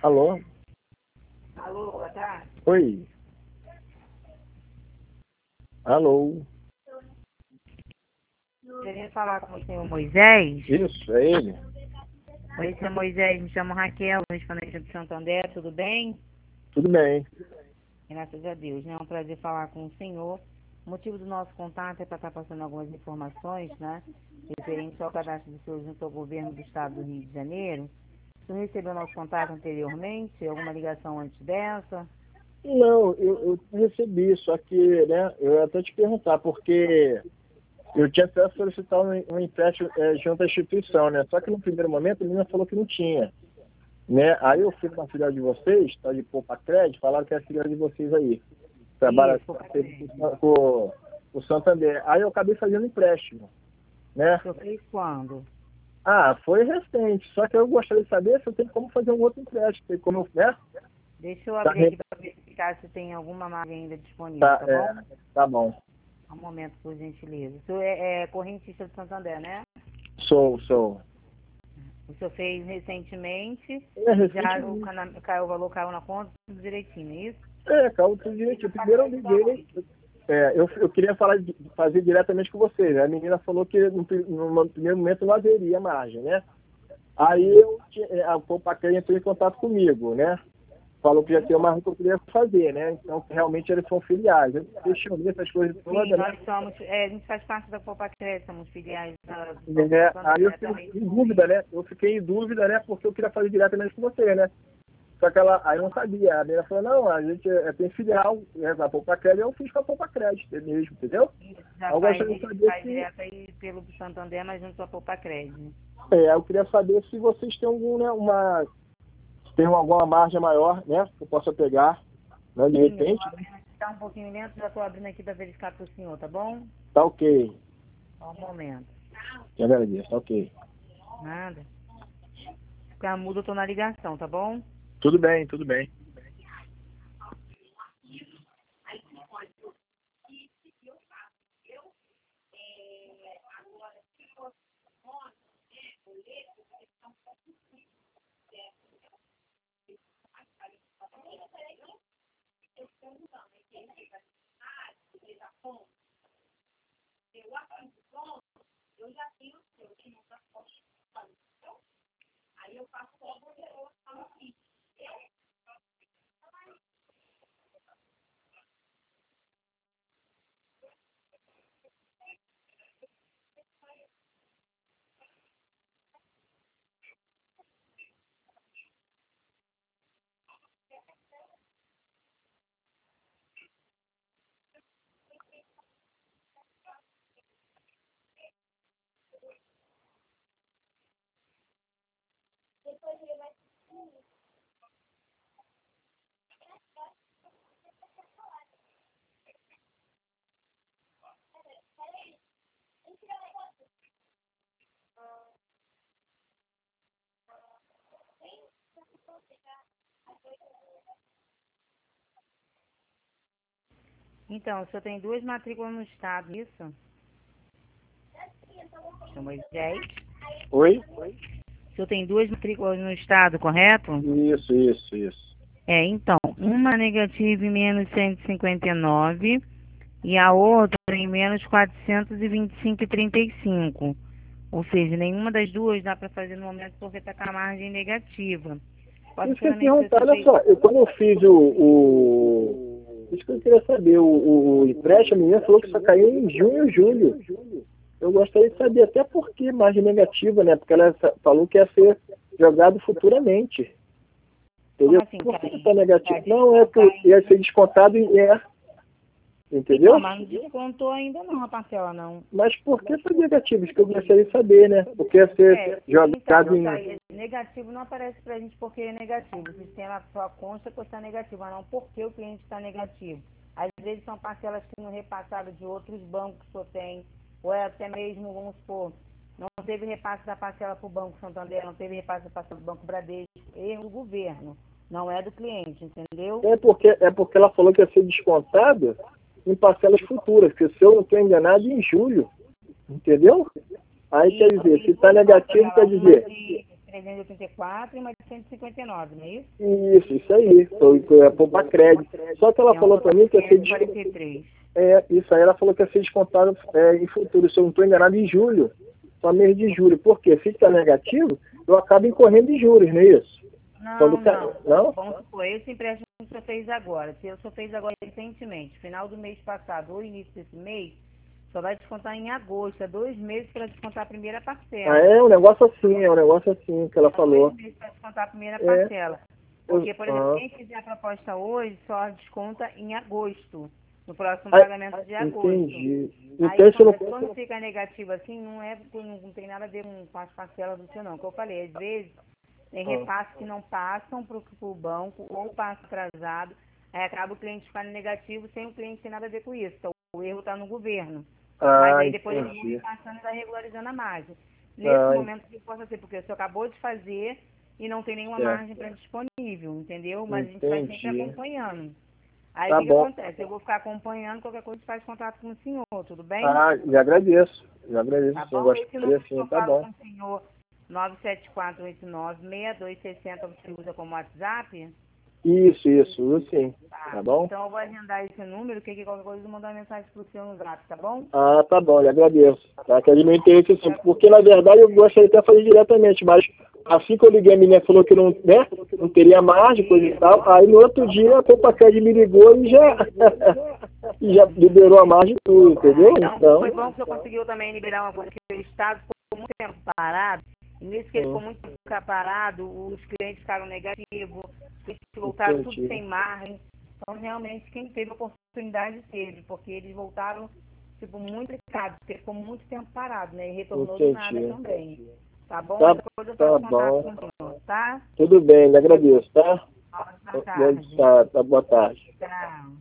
Alô? Alô, boa tarde. Oi. Alô? Queria falar com o senhor Moisés. Isso, é ele? Oi, senhor Moisés, me chamo Raquel, correspondente do Santander, tudo bem? Tudo bem. Graças a Deus, né? É um prazer falar com o senhor. O motivo do nosso contato é para estar passando algumas informações, né? Referente ao cadastro do senhor junto ao governo do estado do Rio de Janeiro. O senhor recebeu nosso contato anteriormente? Alguma ligação antes dessa? Não, eu recebi, só que, né, eu ia até te perguntar, porque eu tinha até solicitado um empréstimo junto à instituição, né? Só que no primeiro momento a menina falou que não tinha, né? Aí eu fui na filial de vocês, tá de Poupa Crédito, falaram que é a filial de vocês aí. Trabalha Isso, com o Santander. Aí eu acabei fazendo empréstimo, né? o senhor fez quando? Ah, foi recente, só que eu gostaria de saber se eu tenho como fazer um outro empréstimo, tem como, né? Deixa eu Tá, abrir aqui para verificar se tem alguma margem ainda disponível, tá, tá bom? tá bom. Um momento, por gentileza. O senhor é correntista do Santander, né? Sou. O senhor fez recentemente, Recentemente. o valor caiu na conta, tudo direitinho, é isso? Calma, tudo direitinho. Primeiro eu liguei, eu queria fazer diretamente com vocês, né? A menina falou que no primeiro momento não haveria margem, né? Aí a Poupaquer entrou em contato comigo, né? Falou que já tinha margem que eu queria fazer, né? Então, realmente eles são filiais. Deixa eu ver essas coisas todas, Sim, né? nós somos, a gente faz parte da Copa Crédito, somos filiais do Aí eu Santander fiquei também. em dúvida, né? Porque eu queria fazer diretamente com você, né? Só que aí eu não sabia. A menina falou, não, a gente tem filial, né, da Poupa Crédito, eu fiz com a Poupa Crédito mesmo, entendeu? Já Eu faz, gostaria de saber faz se. direto aí pelo Santander, mas junto à Copa Crédito. Eu queria saber se vocês têm algum, né, tem alguma margem maior, né? Que eu possa pegar, né, de Sim, eu repente. estou abrindo aqui, tá um pouquinho lento, já estou abrindo aqui para verificar para o senhor, tá bom? Tá ok. Só um momento. Te agradeço, tá ok. Nada. Se ficar mudo, eu tô na ligação, tá bom? Tudo bem, tudo bem. Então, o senhor tem duas matrículas no estado, isso? Seu Moisés? Oi? O senhor tem duas matrículas no estado, correto? Isso. Então, uma negativa em menos 159 e a outra em menos 425,35. Ou seja, nenhuma das duas dá para fazer no momento porque está com a margem negativa. Isso que eu ia Particularmente, se perguntar, você olha fez... só, quando eu fiz isso que eu queria saber, o empréstimo, a menina falou que só caiu em junho e julho. Eu gostaria de saber até por que margem negativa, né? Porque ela falou que ia ser jogado futuramente. Entendeu? Como assim, Por que caiu? está negativo? Não, é que ia ser descontado entendeu? Então, mas não descontou ainda não a parcela, não. Mas por que foi negativo? Isso que eu gostaria de saber, né? Porque ia ser jogado Então, em... negativo não aparece pra gente porque é negativo. O sistema só consta que está negativo, mas não porque o cliente está negativo. Às vezes são parcelas que não repassaram de outros bancos que o senhor tem, ou é até mesmo, vamos supor, não teve repasse da parcela para o Banco Santander, não teve repasse da parcela do Banco Bradesco, erro do governo, não é do cliente, entendeu? É porque ela falou que ia ser descontado em parcelas futuras, que se eu não estou enganado, em julho. Entendeu? Aí quer dizer, se está negativo, quer dizer... 384 e uma de 159, não é isso? Isso aí. Foi poupa crédito. Só que ela falou para mim que ia ser 43. isso aí ela falou que ia ser descontado em futuro, se eu não estou enganado, em julho. Só mês de julho. Por quê? Se está negativo, eu acabo incorrendo em juros, não é isso? Não? Vamos supor, esse empréstimo que o senhor fez agora, se o senhor fez agora recentemente, final do mês passado ou início desse mês, só vai descontar em agosto, é 2 meses para descontar a primeira parcela. É um negócio assim que ela falou. 2 meses para descontar a primeira parcela. Porque, por exemplo, quem fizer a proposta hoje só desconta em agosto, no próximo pagamento de agosto. Entendi. Aí, quando fica negativo assim, não tem nada a ver com as parcelas do seu não. Como eu falei, às vezes tem repasses que não passam para o banco ou passa atrasado, aí acaba o cliente ficando negativo sem o cliente ter nada a ver com isso. Então, o erro está no governo. Mas aí depois ele vai passando e vai regularizando a margem. Nesse momento, o que possa ser? Porque o senhor acabou de fazer e não tem nenhuma margem para disponível, entendeu? Mas a gente vai sempre acompanhando. Aí o que acontece? Eu vou ficar acompanhando, qualquer coisa faz contato com o senhor, tudo bem? Já agradeço. Tá bom? Esse número que eu falo com o senhor, 97489-6260, você usa como WhatsApp? Isso, uso sim. Tá bom? Então eu vou agendar esse número, que qualquer coisa eu vou mandar uma mensagem pro senhor no Zap, tá bom? Tá bom, eu agradeço. Tá? Que é de meu interesse assim, porque na verdade eu gostaria até de fazer diretamente, mas assim que eu liguei, a menina falou que não, né, não teria margem, coisa e tal, aí no outro dia a Compacred me ligou e já liberou a margem e tudo, entendeu? Então foi bom que o senhor conseguiu também liberar uma coisa, que o Estado ficou muito tempo parado, e nisso que ele ficou muito tempo parado, os clientes ficaram negativos, os clientes voltaram tudo sem margem. Então, realmente, quem teve a oportunidade teve, porque eles voltaram, muito complicados, porque ficou muito tempo parado, né? E retornou do nada também. Tá bom? Depois eu faço contato com o senhor, tá? Tudo bem, lhe agradeço, tá? Boa tarde. Boa tarde. Tchau.